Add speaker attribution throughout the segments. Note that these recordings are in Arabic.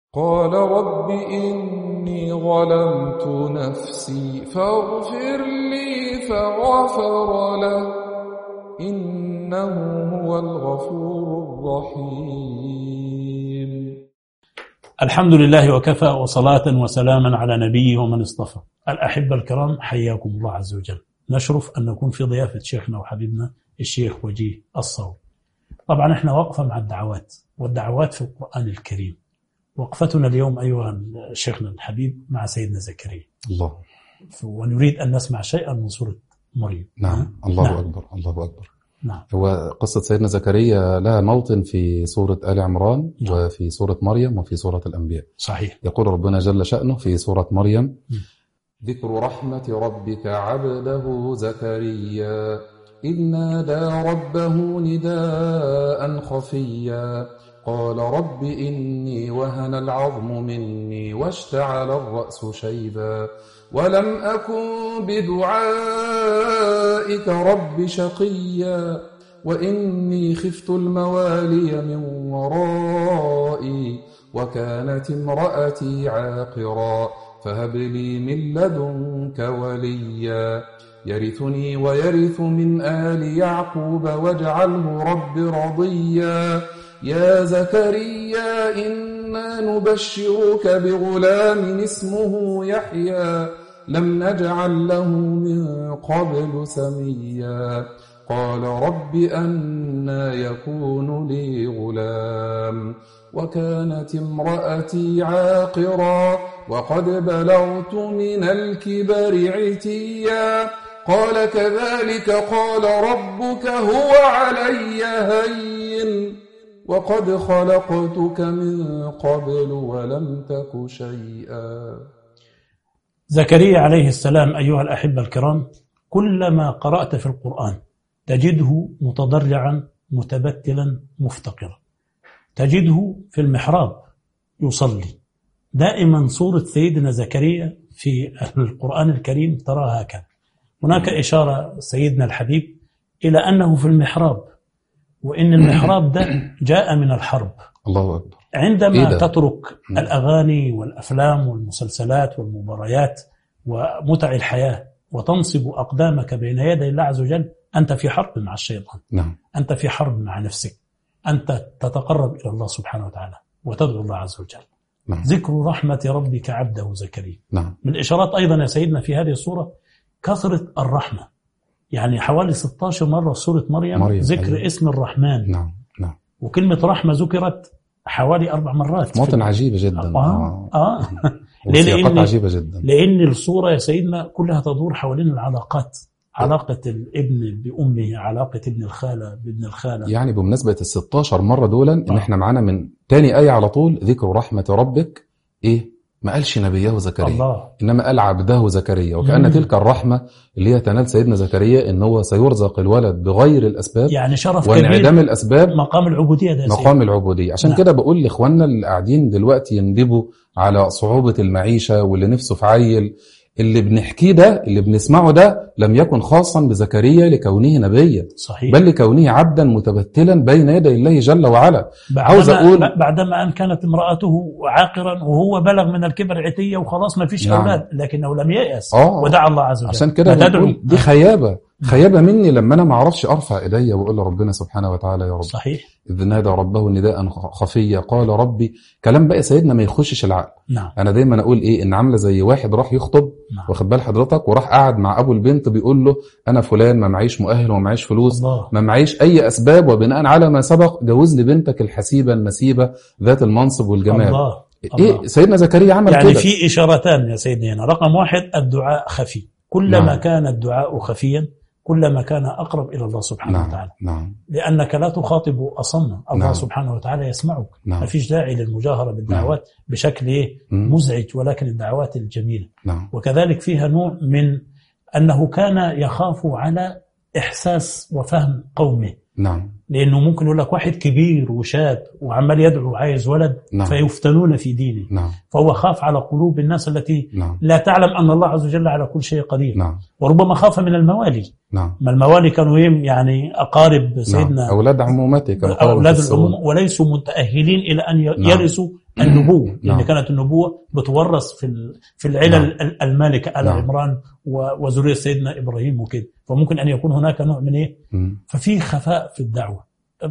Speaker 1: قال رب إني ظلمت نفسي فاغفر لي فغفر له إنه هو الغفور الرحيم.
Speaker 2: الحمد لله وكفى، وصلاة وسلاما على نبيه ومن اصطفى. الأحبة الكرام، حياكم الله عز وجل. نشرف أن نكون في ضيافة شيخنا وحبيبنا الشيخ وجيه الصاوي. طبعا احنا وقفة مع الدعوات، والدعوات في القرآن الكريم. وقفتنا اليوم أيها شيخنا الحبيب مع سيدنا زكريا
Speaker 3: الله،
Speaker 2: ونريد أن نسمع شيئا من سورة مريم.
Speaker 3: نعم. الله أكبر، الله أكبر.
Speaker 2: نعم.
Speaker 3: هو قصة سيدنا زكريا لها موطن في سورة آل عمران،
Speaker 2: نعم.
Speaker 3: وفي سورة مريم، وفي سورة الأنبياء.
Speaker 2: صحيح.
Speaker 3: يقول ربنا جل شأنه في سورة مريم: ذكر رحمة ربك عبده زكريا إذ نادى ربه نداء خفيا قال رب إني وهن العظم مني واشتعل الرأس شيبا ولم أكن بدعائك رب شقيا وإني خفت الموالي من ورائي وكانت امرأتي عاقرا فهب لي من لدنك وليا يرثني ويرث من آل يعقوب واجعله رب رضيا يا زكريا إنا نبشرك بغلام اسمه يحيى لم نجعل له من قبل سميا قال رب أنى يكون لي غلام وكانت امرأتي عاقرا وقد بلغت من الكبر عتيا قال كذلك قال ربك هو علي هين وقد خلقتك من قبل ولم تك شيئا.
Speaker 2: زكريا عليه السلام أيها الأحبة الكرام، كلما قرأت في القرآن تجده متضرعا متبتلا مفتقرا، تجده في المحراب يصلي. دائما صورة سيدنا زكريا في القرآن الكريم ترى هكذا. هناك إشارة سيدنا الحبيب إلى أنه في المحراب، وإن المحراب ده جاء من الحرب.
Speaker 3: الله أكبر.
Speaker 2: عندما تترك الأغاني والأفلام والمسلسلات والمباريات ومتع الحياة وتنصب أقدامك بين يدي الله عز وجل، أنت في حرب مع الشيطان.
Speaker 3: نعم.
Speaker 2: أنت في حرب مع نفسك. أنت تتقرب إلى الله سبحانه وتعالى وتدعو الله عز وجل.
Speaker 3: نعم.
Speaker 2: ذكر رحمة ربك عبده زكريا.
Speaker 3: نعم.
Speaker 2: من الإشارات أيضا يا سيدنا في هذه الصورة كثرة الرحمة، يعني حوالي 16 مرة في سورة مريم ذكر
Speaker 3: أيوة.
Speaker 2: اسم الرحمن.
Speaker 3: نعم. نعم.
Speaker 2: وكلمة رحمة ذكرت حوالي 4 مرات.
Speaker 3: موطن عجيبة جدا. وسياقات عجيبة جدا، لأن
Speaker 2: الصورة يا سيدنا كلها تدور حوالين العلاقات، علاقة الابن بأمه، علاقة ابن الخالة بابن الخالة.
Speaker 3: يعني بمناسبة 16 مرة دولا إن إحنا معانا من تاني آية على طول ذكر رحمة ربك. إيه؟ ما قالش نبيه زكريا الله. إنما قال عبده زكريا، وكأن تلك الرحمة اللي هي تنال سيدنا زكريا إن هو سيرزق الولد بغير الأسباب،
Speaker 2: يعني شرف
Speaker 3: وانعدام الأسباب،
Speaker 2: مقام العبودية ده،
Speaker 3: مقام العبودية. عشان كده بقول لإخواننا اللي قاعدين دلوقتي يندبوا على صعوبة المعيشة واللي نفسه في عيل، اللي بنحكيه ده، اللي بنسمعه ده لم يكن خاصا بزكريا لكونه نبيا،
Speaker 2: صحيح،
Speaker 3: بل لكونه عبدا متبتلا بين يدي الله جل وعلا. عاوز أقول
Speaker 2: بعدما أن كانت امرأته عاقرا وهو بلغ من الكبر عتية وخلاص ما فيش أولاد، لكنه لم ييأس ودعا الله عز وجل.
Speaker 3: عشان كده بقول دي خيابة مني لما أنا ما أعرفش أرفع إيدي وأقول لربنا سبحانه وتعالى يا رب.
Speaker 2: صحيح.
Speaker 3: إذ نادى ربه نداء خفيا قال ربي. كلام بقى سيدنا ما يخشش العقل.
Speaker 2: نعم.
Speaker 3: أنا دايما أقول إيه، إن عاملة زي واحد راح يخطب،
Speaker 2: نعم،
Speaker 3: واخد بال حضرتك، وراح قاعد مع أبو البنت بيقول له أنا فلان ما معيش مؤهل وما معيش فلوس، ما معيش أي أسباب، وبناء على ما سبق جوزني بنتك الحسيبة المسيبة ذات المنصب والجمال.
Speaker 2: الله.
Speaker 3: إيه
Speaker 2: الله.
Speaker 3: سيدنا زكريا عمل
Speaker 2: يعني
Speaker 3: كده.
Speaker 2: في إشارتان يا سيدنا هنا. رقم 1 الدعاء خفي، كلما
Speaker 3: نعم.
Speaker 2: كان الدعاء خفيا كلما كان أقرب إلى الله سبحانه
Speaker 3: نعم.
Speaker 2: وتعالى.
Speaker 3: نعم.
Speaker 2: لأنك لا تخاطب أصم، الله
Speaker 3: نعم.
Speaker 2: سبحانه وتعالى يسمعك.
Speaker 3: نعم.
Speaker 2: ما فيش داعي للمجاهرة بالدعوات بشكل مزعج، ولكن الدعوات الجميلة.
Speaker 3: نعم.
Speaker 2: وكذلك فيها نوع من أنه كان يخاف على إحساس وفهم قومه.
Speaker 3: نعم.
Speaker 2: لأنه ممكن يقول لك واحد كبير وشاب وعمال يدعو عايز ولد،
Speaker 3: نعم.
Speaker 2: فيفتنون في دينه.
Speaker 3: نعم.
Speaker 2: فهو خاف على قلوب الناس التي
Speaker 3: نعم.
Speaker 2: لا تعلم أن الله عز وجل على كل شيء قدير.
Speaker 3: نعم.
Speaker 2: وربما خاف من الموالي.
Speaker 3: نعم.
Speaker 2: ما الموالي كانوا يعني أقارب سيدنا،
Speaker 3: نعم. أولاد عمومتك،
Speaker 2: أولاد العموم، وليسوا متأهلين إلى أن يرثوا النبوة، لأن كانت النبوة بتورث في العلل المالكة آل عمران وذرية سيدنا إبراهيم وكده، فممكن أن يكون هناك نوع من إيه؟ ففي خفاء في الدعوة،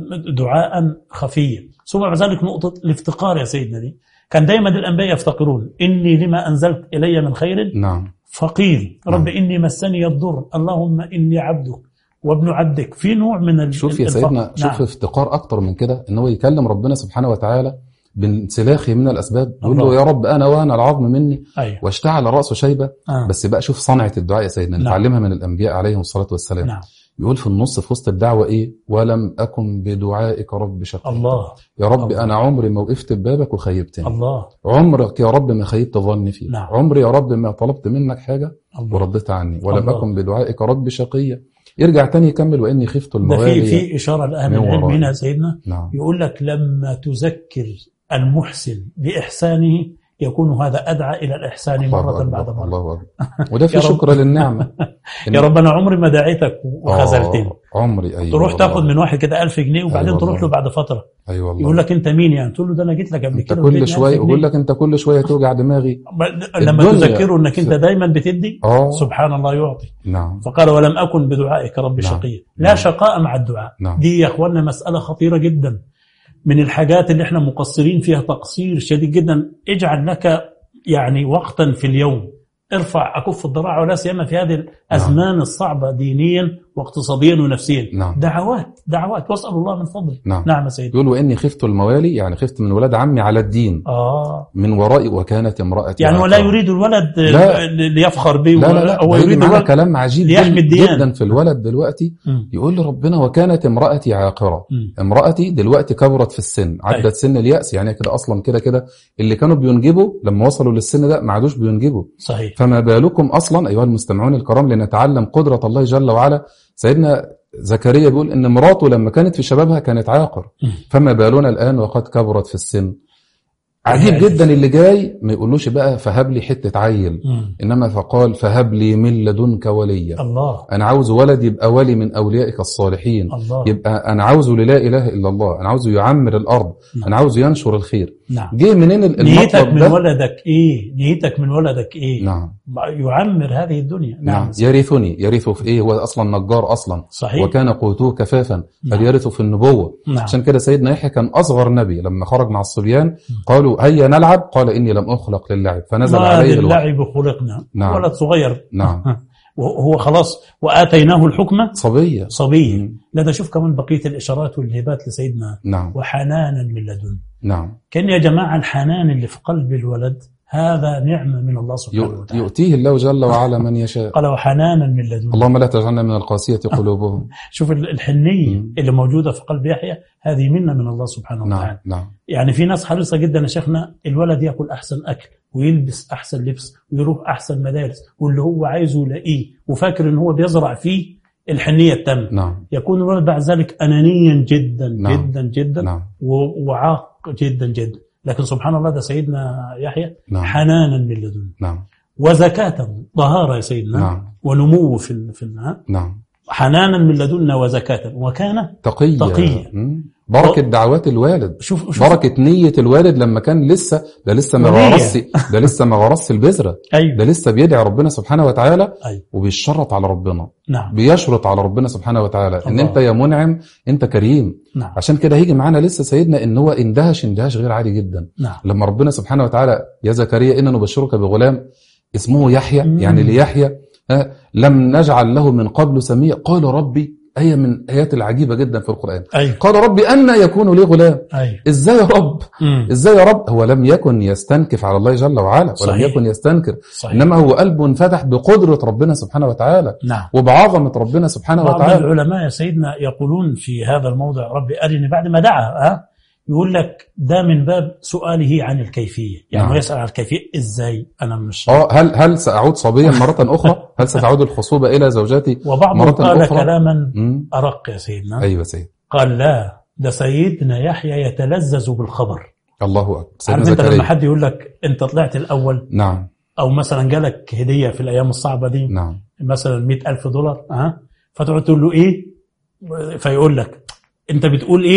Speaker 2: دعاء خفيا. ثم بعد ذلك نقطة الافتقار يا سيدنا دي، كان دايما الأنبياء يفتقرون، إني لما أنزلت إلي من خير فقير، رب إني مسني الضر، اللهم إني عبدك وابن عبدك. في نوع من
Speaker 3: شوف يا سيدنا، شوف افتقار أكتر من كده، إن هو يكلم ربنا سبحانه وتعالى بانسلاخه من الأسباب، يقول له يا رب أنا وأنا العظم مني واشتعل رأسه شيبة. بس بقى شوف صنعة الدعاء يا سيدنا، نتعلمها من الأنبياء عليهم الصلاة والسلام. يقول في النص في وسط الدعوة إيه؟ ولم أكن بدعائك رب شقيا.
Speaker 2: الله.
Speaker 3: يا رب أنا عمري ما وقفت ببابك وخيبتني.
Speaker 2: الله.
Speaker 3: عمرك يا رب ما خيبت ظني فيه. عمري يا رب ما طلبت منك حاجة ورديت عني. ولم أكن بدعائك رب شقيا. يرجع تاني يكمل وإني خفت الموالي.
Speaker 2: ده في إشارة لأهل العلم هنا سيدنا. يقول لك لما تذكر المحسن بإحسانه يكون هذا أدعى إلى الإحسان مرة بعد مرة.
Speaker 3: الله أكبر. وده في شكر للنعمة.
Speaker 2: يا رب أنا عمري ما دعيتك وخذلتني.
Speaker 3: عمري أيوة.
Speaker 2: تروح تاخد من واحد كده 1000 جنيه وبعدين تروح له بعد فترة.
Speaker 3: أيوة
Speaker 2: يقول لك أنت مين يعني؟ تقول له ده أنا جيت لك قبل كده.
Speaker 3: كل شوية يقول لك أنت كل شوية توجع دماغي.
Speaker 2: لما تذكره أنك أنت دايما بتدي سبحان الله يعطي.
Speaker 3: نعم.
Speaker 2: فقال ولم أكن بدعائك رب شقيا. لا شقاء مع الدعاء. دي يا أخوانا مسألة خطيرة جدا، من الحاجات اللي احنا مقصرين فيها تقصير شديد جدا. اجعل لك يعني وقتا في اليوم، ارفع أكف الضراعة، ولا سيما في هذه الأزمان الصعبة دينيا واقتصاديا ونفسيا. دعوات واسأل الله من فضله. نعم يا سيدي.
Speaker 3: يقول وإني خفت الموالي، يعني خفت من ولاد عمي على الدين من ورائي وكانت امرأتي
Speaker 2: يعني ولا يريد الولد ليفخر به.
Speaker 3: لا هو يريد الولد كلام عجيب جدا في الولد دلوقتي. يقول لربنا وكانت امرأتي عاقرة. امرأتي دلوقتي كبرت في السن، عدت سن اليأس، يعني كده أصلا كده اللي كانوا بينجبوا لما وصلوا للسن ده ما عادوش بينجبوا.
Speaker 2: صحيح.
Speaker 3: فما بالكم أصلا أيها المستمعون الكرام لنتعلم قدرة الله جل وعلا. سيدنا زكريا بيقول إن مراته لما كانت في شبابها كانت عاقر، فما بالنا الآن وقد كبرت في السن. عجيب جدا اللي جاي ما يقولوش بقى فهب لي حتة عيل، إنما فقال فهب لي من لدنك وليا.
Speaker 2: الله.
Speaker 3: أنا عاوز ولد يبقى ولي من أوليائك الصالحين.
Speaker 2: الله.
Speaker 3: يبقى أنا عاوزه للا إله إلا الله، أنا عاوزه يعمر الأرض. أنا عاوزه ينشر الخير.
Speaker 2: جه
Speaker 3: منين
Speaker 2: نيتك من ولدك إيه؟ نيتك من ولدك إيه؟
Speaker 3: نعم.
Speaker 2: يعمر هذه الدنيا.
Speaker 3: نعم. يرثه في إيه؟ هو أصلا نجار أصلا.
Speaker 2: صحيح.
Speaker 3: وكان قوته كفافا. بل يرثه في النبوة. عشان كده سيدنا يحيى كان أصغر نبي، لما خرج مع الصبيان قالوا هيا نلعب، قال إني لم أخلق للعب، فنزل عليه
Speaker 2: اللعب خلقنا. ولد صغير.
Speaker 3: نعم.
Speaker 2: وهو خلاص وآتيناه الحكمة
Speaker 3: صبية.
Speaker 2: لا ده شوف كمان بقية الإشارات والهبات لسيدنا. وحنانا من لدن. كان يا جماعة الحنان اللي في قلب الولد هذا نعمة من الله سبحانه وتعالى،
Speaker 3: يؤتيه الله جل وعلا من يشاء.
Speaker 2: قال وحنانا من لدن.
Speaker 3: اللهم لا تجعلنا من القاسية قلوبهم.
Speaker 2: شوف الحنية اللي موجودة في قلب يحيى، هذه منة من الله سبحانه وتعالى. يعني في ناس حريصة جدا يا شيخنا الولد يأكل أحسن أكل ويلبس أحسن لبس ويروح أحسن مدارس، واللي هو عايزه يلاقيه، وفاكر إن هو بيزرع فيه الحنية التامة. يكون الولد بعد ذلك أنانيا جدا جدا جدا وعاق جدا جدا. لكن سبحان الله ده سيدنا يحيى حنانا من لدن. وزكاة طهارة يا سيدنا. ونمو في حنانا من لدنا وزكاة، وكان تقيا.
Speaker 3: بركة دعوات الوالد.
Speaker 2: شوف
Speaker 3: بركة نية الوالد لما كان لسه ما غرس البذرة. ده لسه بيدعي ربنا سبحانه وتعالى. وبيشرط على ربنا. بيشرط على ربنا سبحانه وتعالى ان انت يا منعم انت كريم. عشان كده هيجي معانا لسه سيدنا ان هو اندهش غير عادي جدا. لما ربنا سبحانه وتعالى يا زكريا إننا نبشرك بغلام اسمه يحيى، يعني ليحيى لم نجعل له من قبل سميا. قال ربي، آية من آيات العجيبة جدا في القرآن. قال ربي أن يكون لي غلام. إزاي يا رب؟ إزاي يا رب؟ هو لم يكن يستنكف على الله جل وعلا، ولم يكن يستنكر. إنما هو قلبه انفتح بقدرة ربنا سبحانه وتعالى. وبعظمة ربنا سبحانه وتعالى.
Speaker 2: بعض العلماء يا سيدنا يقولون في هذا الموضع ربي أرني بعد ما دعا يقول لك ده من باب سؤاله عن الكيفية، يعني يسأل عن الكيفية إزاي. أنا مش
Speaker 3: هل سأعود صبيا مرة أخرى؟ هل ستعود الخصوبة إلى زوجاتي مرة أخرى؟
Speaker 2: وبعضهم قال كلاما أرق يا سيدنا.
Speaker 3: أيوة سيد.
Speaker 2: قال لا، ده سيدنا يحيى يتلذذ بالخبر.
Speaker 3: الله أكبر.
Speaker 2: عارف أنت لما حد يقول لك أنت طلعت الأول،
Speaker 3: نعم،
Speaker 2: أو مثلا جالك هدية في الأيام الصعبة دي،
Speaker 3: نعم،
Speaker 2: مثلا $100,000 فتقعد تقول له إيه، فيقول لك أنت بتقول إيه؟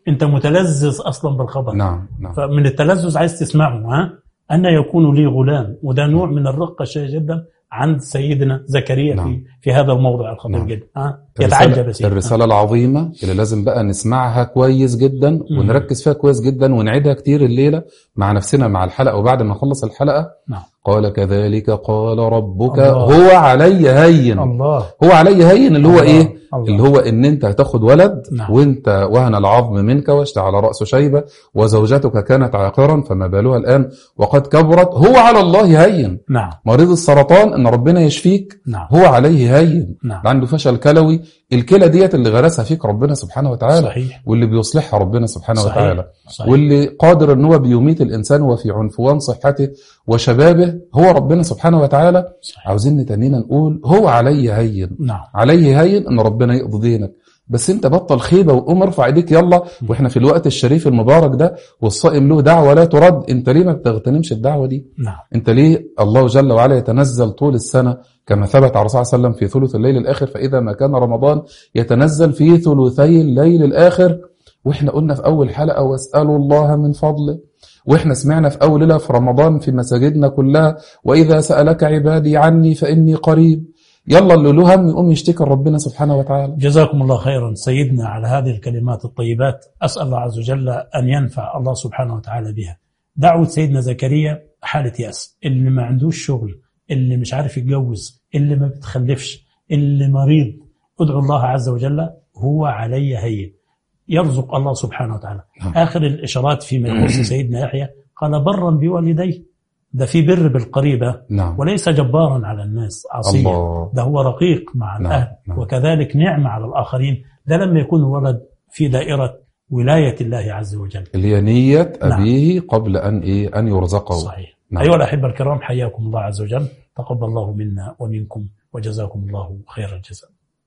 Speaker 2: أنت متلذذ أصلا بالخبر.
Speaker 3: نعم.
Speaker 2: فمن التلذذ عايز تسمعه. أن يكون لي غلام، وده نوع من الرقة شيء جدا عند سيدنا زكريا.
Speaker 3: نعم.
Speaker 2: في هذا الموضع الخطير جدا. يتعجب
Speaker 3: الرسالة العظيمة اللي لازم بقى نسمعها كويس جدا ونركز فيها كويس جدا ونعيدها كتير الليلة مع نفسنا مع الحلقة وبعد ما نخلص الحلقة.
Speaker 2: نعم.
Speaker 3: قال كذلك قال ربك
Speaker 2: الله.
Speaker 3: هو علي هين.
Speaker 2: الله.
Speaker 3: هو علي هين اللي هو
Speaker 2: الله.
Speaker 3: ايه؟
Speaker 2: الله.
Speaker 3: اللي هو ان انت هتاخد ولد.
Speaker 2: نعم.
Speaker 3: وانت وهن العظم منك واشتعل رأس شيبة وزوجتك كانت عاقرا فما بالها الآن وقد كبرت. هو على الله هين.
Speaker 2: نعم.
Speaker 3: مريض السرطان ان ربنا يشفيك.
Speaker 2: نعم.
Speaker 3: هو عليه هين.
Speaker 2: نعم.
Speaker 3: عنده فشل كلوي، الكلى ديت اللي غرسها فيك ربنا سبحانه وتعالى.
Speaker 2: صحيح.
Speaker 3: واللي بيصلحها ربنا سبحانه
Speaker 2: صحيح.
Speaker 3: وتعالى.
Speaker 2: صحيح.
Speaker 3: واللي قادر ان هو بيميت الانسان وفي عنفوان صحته وشبابه هو ربنا سبحانه وتعالى.
Speaker 2: صحيح.
Speaker 3: عاوزين تانينا نقول هو عليه هين.
Speaker 2: نعم.
Speaker 3: عليه هين ان ربنا يقضي دينك، بس انت بطل خيبه وقوم ارفع ايديك يلا. واحنا في الوقت الشريف المبارك ده والصائم له دعوه لا ترد، انت ليه ما بتغتنمش الدعوه دي؟
Speaker 2: نعم.
Speaker 3: انت ليه الله جل وعلا يتنزل طول السنه كما ثبت على الرسول صلى الله عليه وسلم في ثلث الليل الاخر، فاذا ما كان رمضان يتنزل في ثلثي الليل الاخر. واحنا قلنا في اول حلقه واسالوا الله من فضله، واحنا سمعنا في اول ليله في رمضان في مساجدنا كلها واذا سالك عبادي عني فاني قريب. يلا اللي له هم يقوم يشتكي ربنا سبحانه وتعالى.
Speaker 2: جزاكم الله خيرا سيدنا على هذه الكلمات الطيبات. أسأل الله عز وجل أن ينفع الله سبحانه وتعالى بها. دعوة سيدنا زكريا حالة يأس، اللي ما عندوش شغل، اللي مش عارف يتجوز، اللي ما بتخلفش، اللي مريض، ادعو الله عز وجل هو علي هين. يرزق الله سبحانه وتعالى. آخر الإشارات فيما يخص سيدنا يحيى قال برا بوالديه، ده في بر بالقريبة.
Speaker 3: نعم.
Speaker 2: وليس جبارا على الناس عصيا، ده هو رقيق مع الأهل.
Speaker 3: نعم.
Speaker 2: وكذلك نعمة على الآخرين، ده لما يكون ولد في دائرة ولاية الله عز وجل
Speaker 3: اللي هي نية أبيه. نعم. قبل أن يرزقه.
Speaker 2: صحيح. نعم. أيها الأحبة الكرام، حياكم الله عز وجل، تقبل الله منا ومنكم وجزاكم الله خير الجزاء.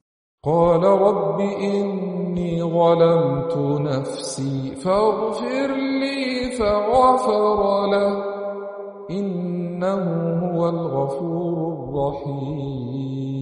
Speaker 1: قال رب إني ظلمت نفسي فاغفر لي فغفر له إنه هو الغفور الرحيم.